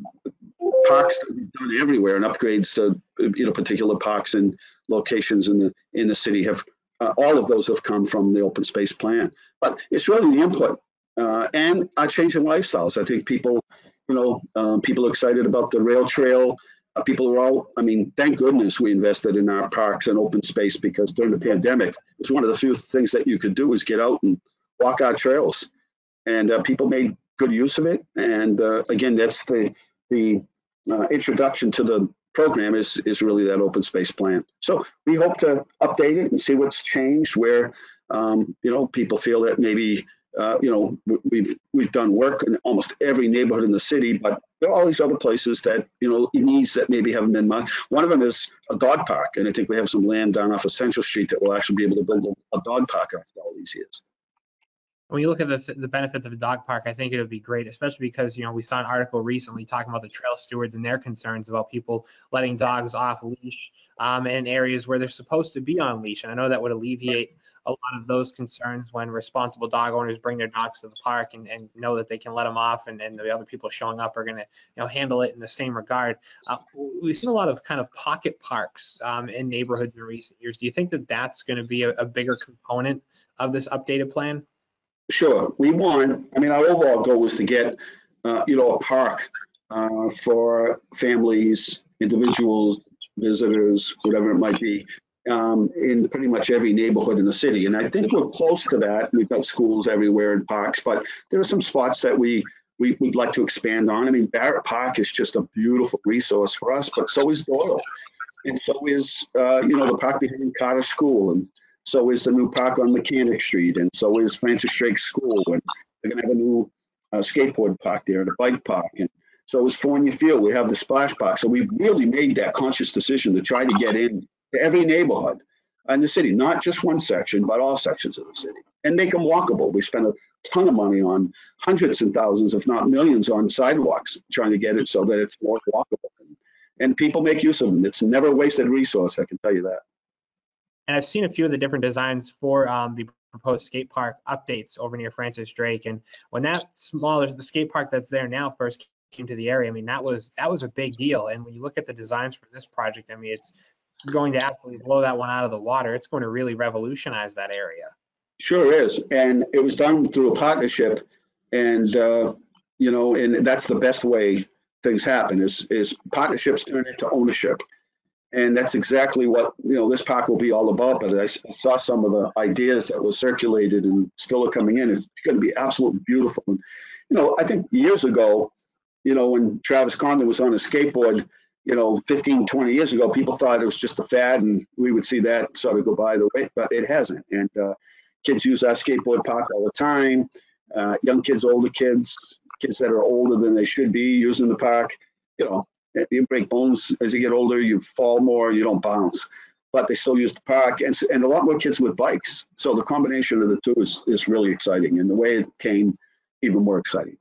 parks that we've done everywhere and upgrades to, you know, particular parks and locations in the, in the city have, uh, all of those have come from the open space plan. But it's really the input uh, and our changing lifestyles. I think people, you know, um, people are excited about the rail trail. Uh, people are all, I mean, thank goodness we invested in our parks and open space, because during the pandemic, it's one of the few things that you could do is get out and walk our trails. And uh, people made good use of it. And uh, again, that's the the uh, introduction to the program is, is really that open space plan. So we hope to update it and see what's changed, where, um, you know, people feel that maybe, uh, you know, we've we've done work in almost every neighborhood in the city, but there are all these other places that, you know, needs that maybe haven't been much. One of them is a dog park. And I think we have some land down off of Central Street that will actually be able to build a, a dog park after all these years. When you look at the, the benefits of a dog park, I think it would be great, especially because, you know, we saw an article recently talking about the trail stewards and their concerns about people letting dogs off leash um, in areas where they're supposed to be on leash. And I know that would alleviate a lot of those concerns when responsible dog owners bring their dogs to the park and, and know that they can let them off, and, and the other people showing up are going to, you know, handle it in the same regard. Uh, we've seen a lot of kind of pocket parks um, in neighborhoods in recent years. Do you think that that's going to be a, a bigger component of this updated plan? Sure. We want, I mean, our overall goal is to get, uh, you know, a park uh, for families, individuals, visitors, whatever it might be, um, in pretty much every neighborhood in the city. And I think we're close to that. We've got schools everywhere and parks, but there are some spots that we, we would like to expand on. I mean, Barrett Park is just a beautiful resource for us, but so is Doyle. And so is, uh, you know, the park behind Carter School, and so is the new park on Mechanic Street, and so is Francis Drake School, and they're going to have a new uh, skateboard park there, and a bike park, and so is Fournier Field. We have the splash park. So we've really made that conscious decision to try to get in to every neighborhood in the city, not just one section, but all sections of the city, and make them walkable. We spend a ton of money on hundreds and thousands, if not millions, on sidewalks, trying to get it so that it's more walkable, and, and people make use of them. It's never a wasted resource, I can tell you that. And I've seen a few of the different designs for um, the proposed skate park updates over near Francis Drake. And when that smaller, the skate park that's there now first came to the area, I mean, that was that was a big deal. And when you look at the designs for this project, I mean, it's going to absolutely blow that one out of the water. It's going to really revolutionize that area. Sure is. And it was done through a partnership. And, uh, you know, and that's the best way things happen is, is partnerships turn into ownership. And that's exactly what, you know, this park will be all about. But I saw some of the ideas that were circulated and still are coming in. It's going to be absolutely beautiful. And, you know, I think years ago, you know, when Travis Condon was on a skateboard, you know, fifteen, twenty years ago, people thought it was just a fad and we would see that sort of go by the way, but it hasn't. And uh, kids use our skateboard park all the time. Uh, young kids, older kids, kids that are older than they should be using the park, you know. You break bones as you get older, you fall more, you don't bounce, but they still use the park, and, and a lot more kids with bikes. So the combination of the two is, is really exciting, and the way it came, even more exciting.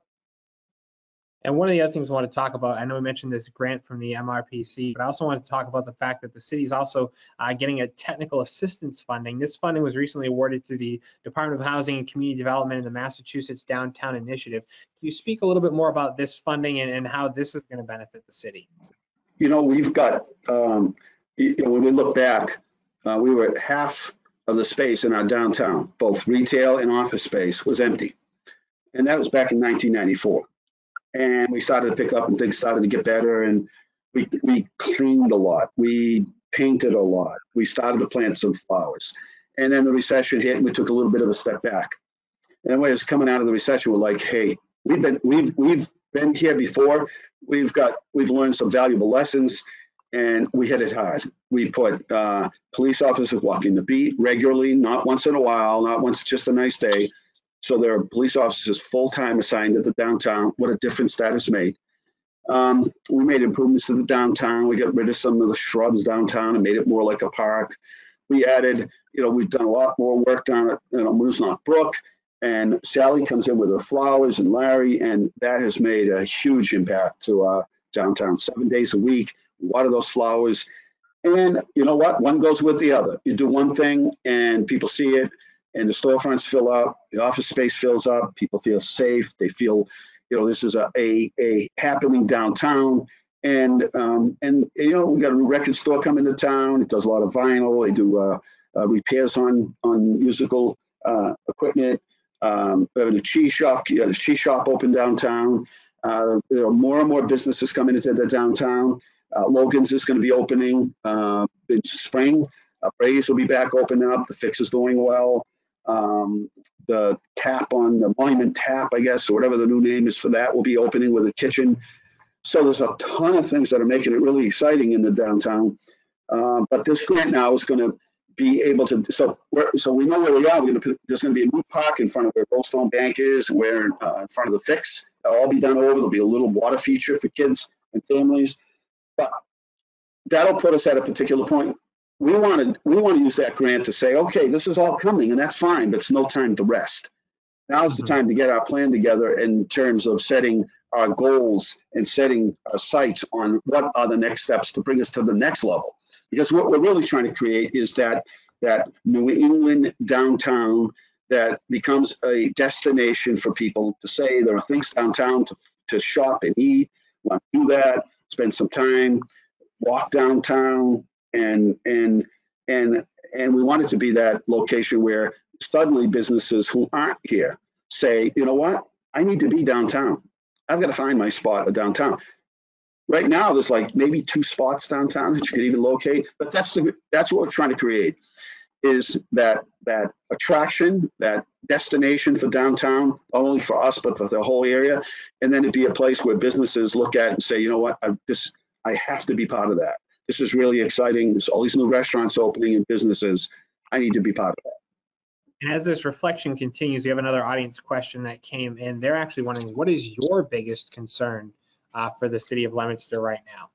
And one of the other things I want to talk about, I know we mentioned this grant from the M R P C, but I also want to talk about the fact that the city is also uh, getting a technical assistance funding. This funding was recently awarded through the Department of Housing and Community Development and the Massachusetts Downtown Initiative. Can you speak a little bit more about this funding and, and how this is going to benefit the city? You know, we've got, um, you know, when we look back, uh, we were at half of the space in our downtown, both retail and office space, was empty. And that was back in nineteen ninety-four. And we started to pick up and things started to get better, and we, we cleaned a lot. We painted a lot. We started to plant some flowers. And then the recession hit and we took a little bit of a step back. And when it was coming out of the recession, we're like, hey, we've been we've we've been here before. We've got we've learned some valuable lessons, and we hit it hard. We put uh, police officers walking the beat regularly, not once in a while, not once just a nice day. So there are police officers full-time assigned at the downtown. What a difference that has made. Um, we made improvements to the downtown. We got rid of some of the shrubs downtown and made it more like a park. We added, you know, we've done a lot more work down at you know, Moosonok Brook, and Sally comes in with her flowers and Larry, and that has made a huge impact to our downtown. Seven days a week, water those flowers. And you know what? One goes with the other. You do one thing and people see it, and the storefronts fill up, the office space fills up, people feel safe, they feel, you know, this is a, a, a happening downtown. And, um, and, you know, we got a new record store coming to town. It does a lot of vinyl. They do uh, uh, repairs on, on musical uh, equipment. Um, we have a new cheese shop, you got a cheese shop open downtown. Uh, there are more and more businesses coming into the downtown. Uh, Logan's is going to be opening uh, in spring. Uh, Braze will be back open up. The Fix is doing well. Um, the tap on the Monument Tap, I guess, or whatever the new name is for that, will be opening with a kitchen. So there's a ton of things that are making it really exciting in the downtown. Uh, but this grant now is going to be able to, so we're, so we know where we are. We're going to put, there's going to be a new park in front of where Goldstone Bank is, where uh, in front of the Fix. It'll all be done over. There'll be a little water feature for kids and families. But that'll put us at a particular point. We want to we want to use that grant to say, okay, this is all coming, and that's fine, but it's no time to rest. Now's the time to get our plan together in terms of setting our goals and setting our sights on what are the next steps to bring us to the next level. Because what we're really trying to create is that that New England downtown that becomes a destination for people to say there are things downtown to, to shop and eat, want to do that, spend some time, walk downtown, and and and and we want it to be that location where suddenly businesses who aren't here say, you know what, I need to be downtown. I've got to find my spot downtown. Right now, there's like maybe two spots downtown that you could even locate, but that's the, that's what we're trying to create, is that that attraction, that destination for downtown, not only for us but for the whole area, and then it'd be a place where businesses look at and say, you know what, I, this I have to be part of that. This is really exciting. There's all these new restaurants opening and businesses. I need to be part of that. And as this reflection continues, we have another audience question that came in. They're actually wondering, what is your biggest concern uh, for the city of Leominster right now?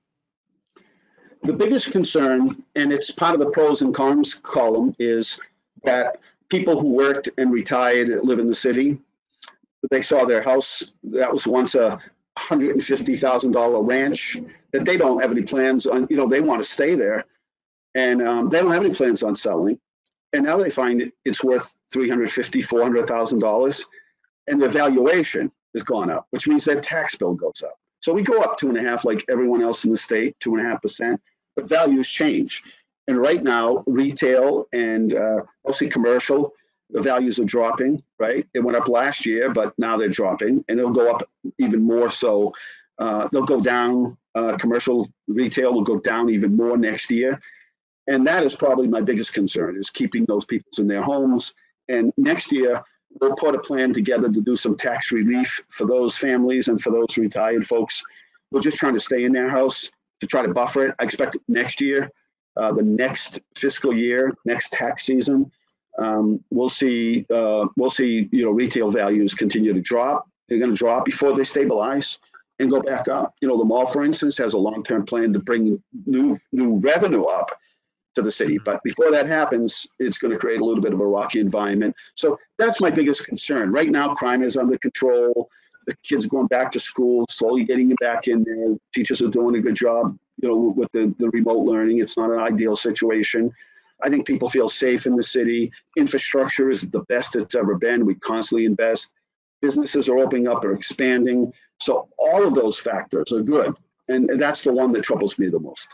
The biggest concern, and it's part of the pros and cons column, is that people who worked and retired live in the city. They saw their house that was once a one hundred fifty thousand dollar ranch that they don't have any plans on, you know, they want to stay there, and um, they don't have any plans on selling. And now they find it, it's worth three hundred fifty thousand dollars, four hundred thousand dollars, and the valuation has gone up, which means their tax bill goes up. So we go up two and a half like everyone else in the state, two and a half percent, but values change. And right now, retail and uh, mostly commercial, the values are dropping, right? It went up last year, but now they're dropping, and they'll go up even more so. Uh, they'll go down, uh, commercial retail will go down even more next year. And that is probably my biggest concern, is keeping those people in their homes. And next year, we'll put a plan together to do some tax relief for those families and for those retired folks. We're just trying to stay in their house to try to buffer it. I expect next year, uh, the next fiscal year, next tax season, um, we'll see, uh, we'll see, you know, retail values continue to drop. They're going to drop before they stabilize and go back up. You know, the mall, for instance, has a long-term plan to bring new new revenue up to the city. But before that happens, it's going to create a little bit of a rocky environment. So that's my biggest concern. Right now, crime is under control. The kids are going back to school, slowly getting back in there. Teachers are doing a good job, you know, with the, the remote learning. It's not an ideal situation. I think people feel safe in the city. Infrastructure is the best it's ever been. We constantly invest. Businesses are opening up or expanding. So all of those factors are good. And that's the one that troubles me the most.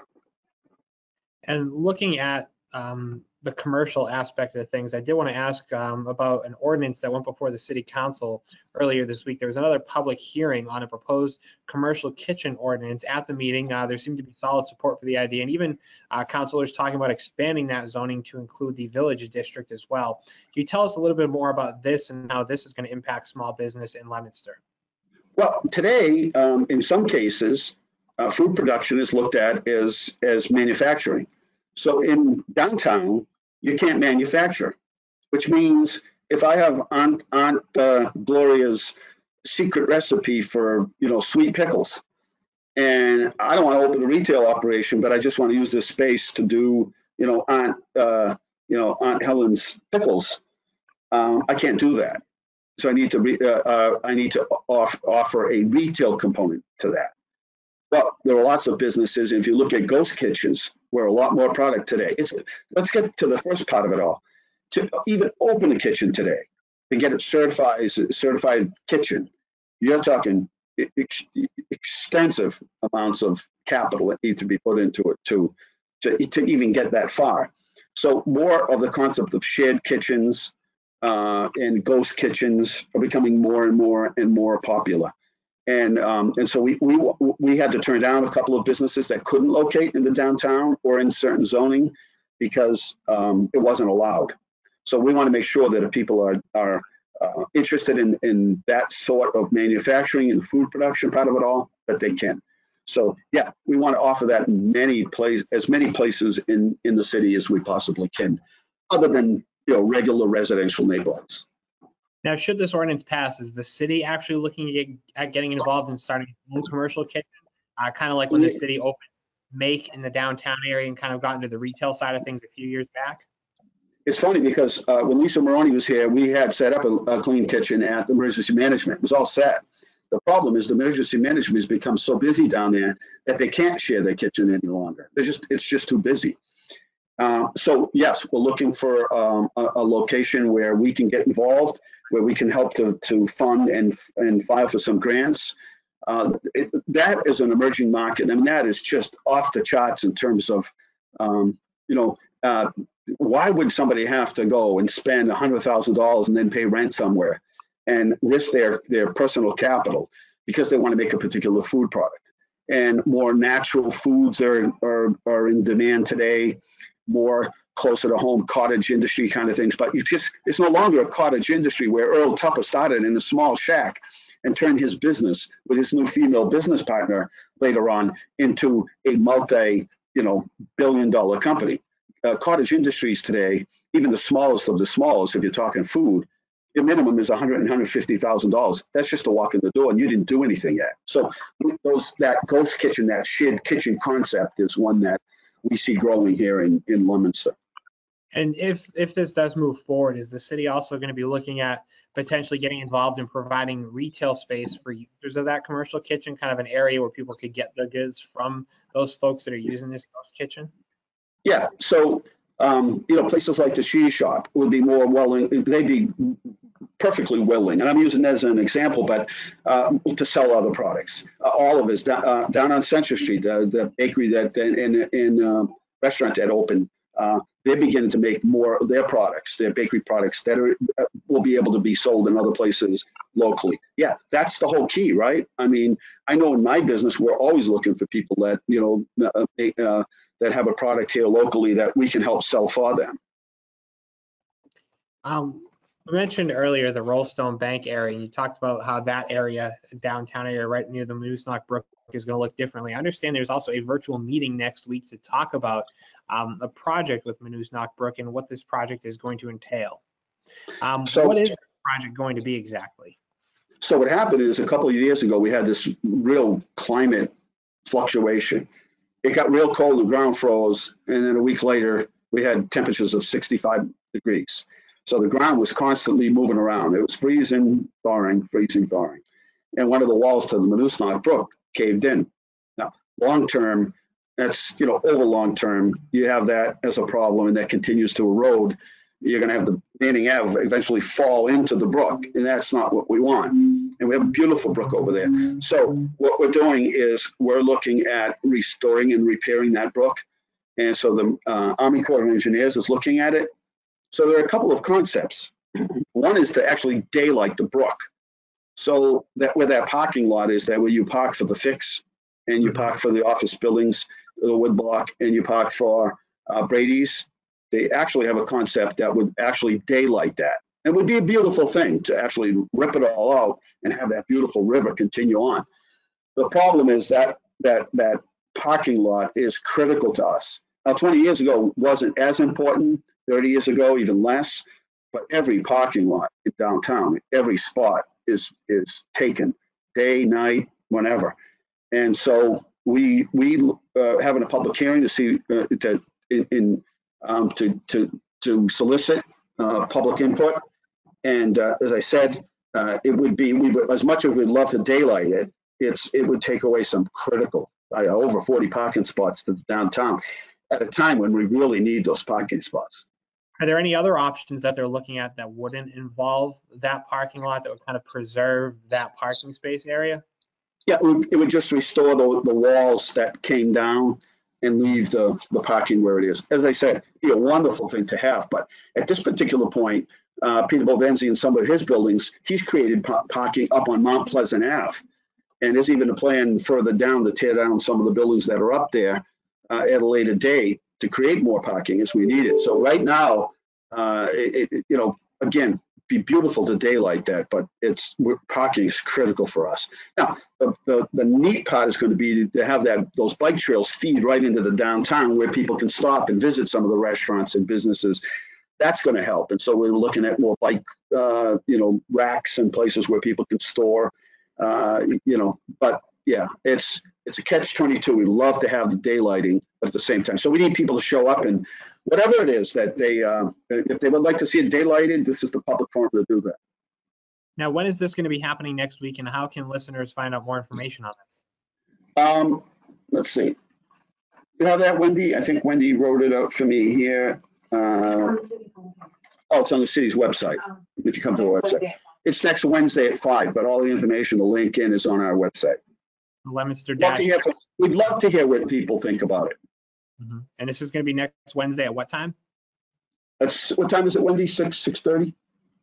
And looking at um, the commercial aspect of things, I did want to ask um, about an ordinance that went before the city council earlier this week. There was another public hearing on a proposed commercial kitchen ordinance at the meeting. Uh, there seemed to be solid support for the idea, and even uh, councilors talking about expanding that zoning to include the village district as well. Can you tell us a little bit more about this and how this is going to impact small business in Leominster? Well, today, um, in some cases, uh, food production is looked at as, as manufacturing. So in downtown, you can't manufacture, which means if I have Aunt, Aunt uh, Gloria's secret recipe for, you know, sweet pickles, and I don't want to open a retail operation, but I just want to use this space to do, you know, Aunt, uh, you know, Aunt Helen's pickles, um, I can't do that. So I need to re, uh, uh, I need to off, offer a retail component to that. Well, there are lots of businesses. If you look at ghost kitchens, where a lot more product today. It's let's get to the first part of it all. To even open a kitchen today, to get it certified as a certified kitchen, you're talking ex extensive amounts of capital that need to be put into it to, to to even get that far. So more of the concept of shared kitchens uh, and ghost kitchens are becoming more and more and more popular. And um, and so we, we we had to turn down a couple of businesses that couldn't locate in the downtown or in certain zoning because um, it wasn't allowed. So we want to make sure that if people are are uh, interested in in that sort of manufacturing and food production part of it all, that they can. So yeah, we want to offer that in many places, as many places in in the city as we possibly can, other than you know regular residential neighborhoods. Now, should this ordinance pass, is the city actually looking at, get, at getting involved in starting a new commercial kitchen, uh, kind of like when the city opened Make in the downtown area and kind of got into the retail side of things a few years back? It's funny because uh, when Lisa Maroney was here, we had set up a, a clean kitchen at emergency management. It was all set. The problem is the emergency management has become so busy down there that they can't share their kitchen any longer. They're just, it's just too busy. Uh, so yes, we're looking for um, a, a location where we can get involved, where we can help to, to fund and, and file for some grants. Uh, it, that is an emerging market. I mean, that is just off the charts in terms of, um, you know, uh, why would somebody have to go and spend one hundred thousand dollars and then pay rent somewhere and risk their, their personal capital because they want to make a particular food product? And more natural foods are, are, are in demand today, more closer to home cottage industry kind of things. But you just, it's no longer a cottage industry where Earl Tupper started in a small shack and turned his business with his new female business partner later on into a multi, you know, billion dollar company. Uh, cottage industries today, even the smallest of the smallest, if you're talking food, your minimum is one hundred thousand dollars and one hundred fifty thousand dollars. That's just to walk in the door and you didn't do anything yet. So those, that ghost kitchen, that shared kitchen concept is one that we see growing here in, in Leominster. And if if this does move forward, is the city also going to be looking at potentially getting involved in providing retail space for users of that commercial kitchen, kind of an area where people could get their goods from those folks that are using this ghost kitchen? Yeah, so um, you know, places like the Cheese Shop would be more willing, they'd be perfectly willing, and I'm using that as an example, but uh, to sell other products. Uh, all of us down, uh, down on Central Street, uh, the bakery that in in uh, restaurant that opened, uh, they're beginning to make more of their products, their bakery products that are uh, will be able to be sold in other places locally. Yeah, that's the whole key, right? I mean, I know in my business we're always looking for people that you know uh, uh, that have a product here locally that we can help sell for them. Um, you mentioned earlier the Rollstone Bank area. You talked about how that area, downtown area right near the Moosonok Brook, is going to look differently. I understand there's also a virtual meeting next week to talk about um, a project with Moosonok Brook and what this project is going to entail. Um, so, what is the project going to be exactly? So what happened is a couple of years ago, we had this real climate fluctuation. It got real cold, the ground froze, and then a week later, we had temperatures of sixty-five degrees. So the ground was constantly moving around. It was freezing, thawing, freezing, thawing. And one of the walls to the Moosonok Brook caved in. Now, long term, that's, you know, over long term, you have that as a problem and that continues to erode. You're going to have the Manning Ave eventually fall into the brook, and that's not what we want. And we have a beautiful brook over there. So what we're doing is we're looking at restoring and repairing that brook. And so the uh, Army Corps of Engineers is looking at it. So there are a couple of concepts. One is to actually daylight the brook. So that where that parking lot is, that where you park for the fix and you park for the office buildings, the woodblock, and you park for uh, Brady's, they actually have a concept that would actually daylight that. It would be a beautiful thing to actually rip it all out and have that beautiful river continue on. The problem is that that that parking lot is critical to us. Now, twenty years ago wasn't as important, thirty years ago even less, but every parking lot in downtown, every spot is is taken, day, night, whenever. And so we we uh, having a public hearing to see uh, to in, in um, to to to solicit uh, public input. And uh, as I said, uh, it would be we would, as much as we'd love to daylight it, it's it would take away some critical uh, over forty parking spots to downtown at a time when we really need those parking spots. Are there any other options that they're looking at that wouldn't involve that parking lot that would kind of preserve that parking space area? Yeah, it would, it would just restore the, the walls that came down and leave the, the parking where it is. As I said, it'd be a wonderful thing to have, but at this particular point, uh, Peter Bovenzi and some of his buildings, he's created pa- parking up on Mount Pleasant Avenue. And there's even a plan further down to tear down some of the buildings that are up there uh, at a later date to create more parking as we need it. So right now, uh, it, it, you know, again, be beautiful to daylight that, but it's we're, parking is critical for us. Now, the, the, the neat part is going to be to have that those bike trails feed right into the downtown where people can stop and visit some of the restaurants and businesses. That's going to help. And so we're looking at more bike, uh, you know, racks and places where people can store, uh, you know, but yeah, it's it's a catch twenty-two. We love to have the daylighting, but at the same time, so we need people to show up and whatever it is that they, uh, if they would like to see it daylighted, this is the public forum to do that. Now, when is this going to be happening next week, and how can listeners find out more information on this? Um, let's see. You have that, Wendy? I think Wendy wrote it out for me here. Uh, oh, it's on the city's website. If you come to the website, it's next Wednesday at five. But all the information, the link in, is on our website. Leominster Love Dash. to hear from- We'd love to hear what people think about it. Mm-hmm. And this is going to be next Wednesday at what time? That's what time is it, Wendy? Six, six thirty?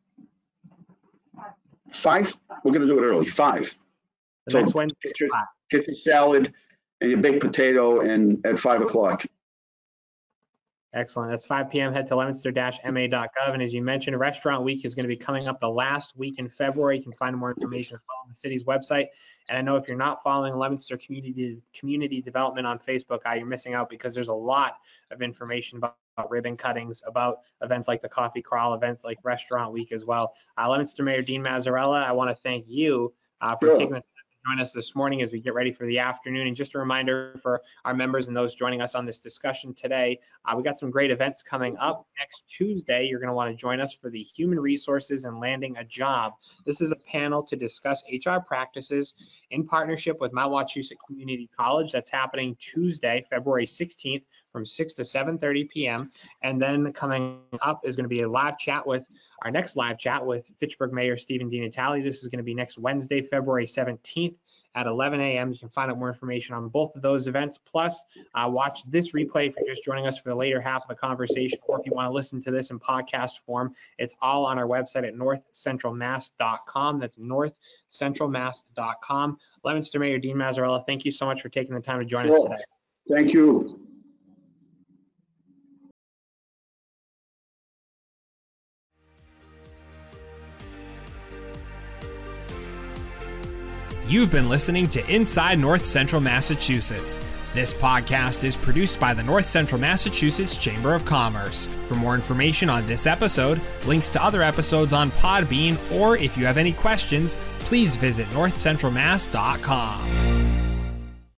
Five? We're gonna do it early. Five. The So next Wednesday. Get your, five. get your salad and your baked potato and at five o'clock. Excellent. That's five p m Head to leominster dash m a dot gov. And as you mentioned, Restaurant Week is going to be coming up the last week in February. You can find more information as well on the city's website. And I know if you're not following Leominster Community Community Development on Facebook, uh, you're missing out because there's a lot of information about, about ribbon cuttings, about events like the Coffee Crawl, events like Restaurant Week as well. Uh, Leominster Mayor Dean Mazzarella, I want to thank you uh, for Sure. taking the time to join us this morning as we get ready for the afternoon. And just a reminder for our members and those joining us on this discussion today, uh, we got some great events coming up. Next Tuesday, you're going to want to join us for the Human Resources and Landing a Job. This is a panel to discuss H R practices in partnership with Mount Wachusett Community College. That's happening Tuesday, February sixteenth from six to seven thirty p m And then coming up is going to be a live chat with our next live chat with Fitchburg Mayor Stephen DiNatale. This is going to be next Wednesday, February seventeenth at eleven a m You can find out more information on both of those events. Plus, uh, watch this replay if you're just joining us for the later half of the conversation, or if you want to listen to this in podcast form. It's all on our website at north central mass dot com. That's north central mass dot com. Leominster Mayor Dean Mazzarella, thank you so much for taking the time to join us Sure. today. Thank you. You've been listening to Inside North Central Massachusetts. This podcast is produced by the North Central Massachusetts Chamber of Commerce. For more information on this episode, links to other episodes on Podbean, or if you have any questions, please visit north central mass dot com.